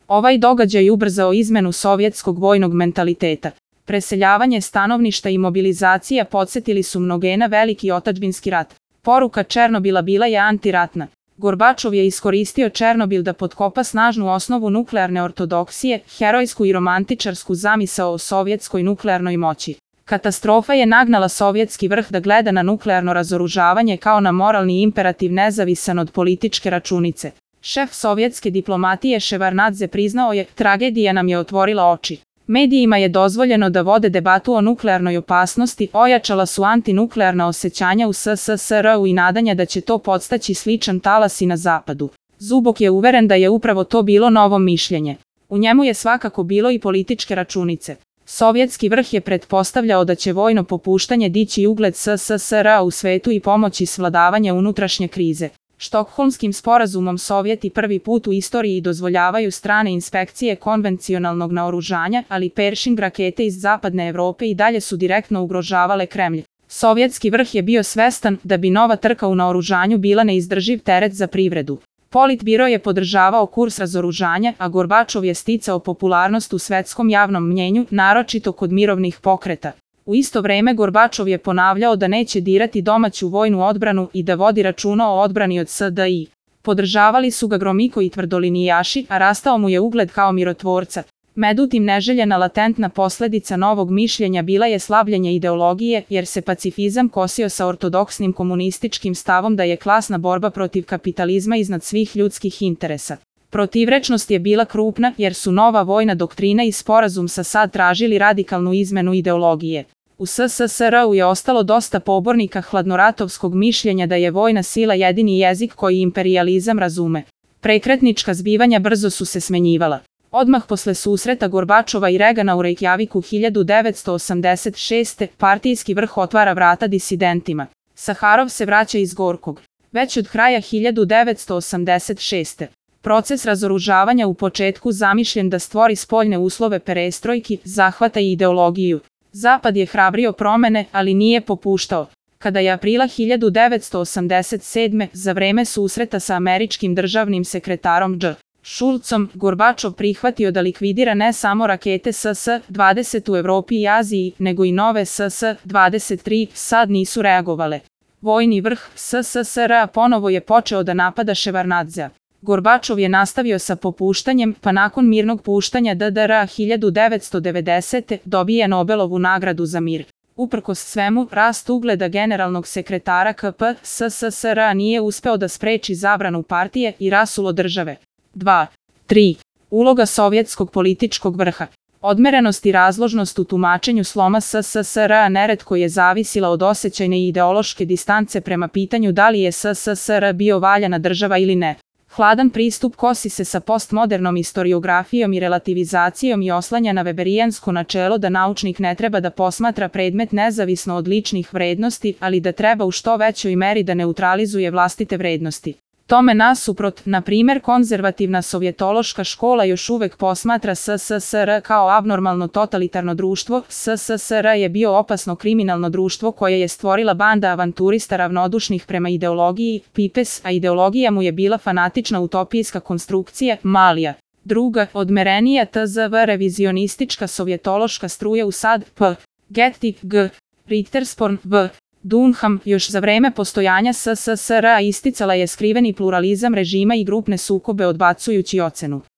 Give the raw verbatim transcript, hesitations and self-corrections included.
Ovaj događaj ubrzao izmenu sovjetskog vojnog mentaliteta. Preseljavanje stanovništa i mobilizacija podsjetili su mnoge na veliki otadžbinski rat. Poruka Černobila bila je antiratna. Gorbačov je iskoristio Černobil da potkopa snažnu osnovu nuklearne ortodoksije, herojsku i romantičarsku zamisao o sovjetskoj nuklearnoj moći. Katastrofa je nagnala sovjetski vrh da gleda na nuklearno razoružavanje kao na moralni imperativ nezavisan od političke računice. Šef sovjetske diplomatije Ševarnadze priznao je, tragedija nam je otvorila oči. Medijima je dozvoljeno da vode debatu o nuklearnoj opasnosti, ojačala su antinuklearna osjećanja u S S S R-u i nadanja da će to podstaći sličan talas i na zapadu. Zubok je uveren da je upravo to bilo novo mišljenje. U njemu je svakako bilo i političke računice. Sovjetski vrh je pretpostavljao da će vojno popuštanje dići ugled S S S R-a u svetu i pomoći svladavanje unutrašnje krize. Štokholmskim sporazumom Sovjeti prvi put u istoriji dozvoljavaju strane inspekcije konvencionalnog naoružanja, ali Pershing rakete iz zapadne Evrope i dalje su direktno ugrožavale Kremlj. Sovjetski vrh je bio svestan da bi nova trka u naoružanju bila neizdrživ teret za privredu. Politbiro je podržavao kurs razoružanja, a Gorbačov je sticao popularnost u svetskom javnom mnjenju, naročito kod mirovnih pokreta. U isto vreme Gorbačov je ponavljao da neće dirati domaću vojnu odbranu i da vodi računa o odbrani od S D I. Podržavali su ga Gromyko i tvrdolinijaši, a rastao mu je ugled kao mirotvorca. Međutim, neželjena latentna posljedica novog mišljenja bila je slabljenje ideologije, jer se pacifizam kosio sa ortodoksnim komunističkim stavom da je klasna borba protiv kapitalizma iznad svih ljudskih interesa. Protivrečnost je bila krupna, jer su nova vojna doktrina i sporazum sa S A D tražili radikalnu izmenu ideologije. U S S S R-u je ostalo dosta pobornika hladnoratovskog mišljenja da je vojna sila jedini jezik koji imperijalizam razume. Prekretnička zbivanja brzo su se smenjivala. Odmah posle susreta Gorbačova i Regana u Reykjaviku hiljadu devetsto osamdeset šeste. partijski vrh otvara vrata disidentima. Saharov se vraća iz Gorkog. Već od kraja hiljadu devetsto osamdeset šeste. Proces razoružavanja u početku zamišljen da stvori spoljne uslove perestrojki, zahvata i ideologiju. Zapad je hrabrio promene, ali nije popuštao. Kada je aprila hiljadu devetsto osamdeset sedme. za vreme susreta sa američkim državnim sekretarom Dž. Šulcom, Gorbačov prihvatio da likvidira ne samo rakete S S dvadeset u Evropi i Aziji, nego i nove S S dvadeset tri, sad nisu reagovale. Vojni vrh S S S R-a ponovo je počeo da napada Ševarnadzea. Gorbačov je nastavio sa popuštanjem, pa nakon mirnog puštanja D D R-a hiljadu devetsto devedesete. dobije Nobelovu nagradu za mir. Uprkos svemu, rast ugleda generalnog sekretara K P S S S R-a nije uspeo da spreči zabranu partije i rasulo države. dva. tri. Uloga sovjetskog političkog vrha. Odmerenost i razložnost u tumačenju sloma S S S R-a neretko je zavisila od osjećajne i ideološke distance prema pitanju da li je S S S R bio valjana država ili ne. Hladan pristup kosi se sa postmodernom istoriografijom i relativizacijom i oslanja na weberijansko načelo da naučnik ne treba da posmatra predmet nezavisno od ličnih vrednosti, ali da treba u što većoj meri da neutralizuje vlastite vrednosti. Tome nasuprot, na primjer, konzervativna sovjetološka škola još uvek posmatra S S S R kao abnormalno totalitarno društvo. S S S R je bio opasno kriminalno društvo koje je stvorila banda avanturista ravnodušnih prema ideologiji, Pipes, a ideologija mu je bila fanatična utopijska konstrukcija, Malija. Druga, odmerenija T Z V revizionistička sovjetološka struja u S A D, P. Getty, G. Richtersporn, V. Dunham, još za vreme postojanja S S S R-a isticala je skriveni pluralizam režima i grupne sukobe odbacujući ocenu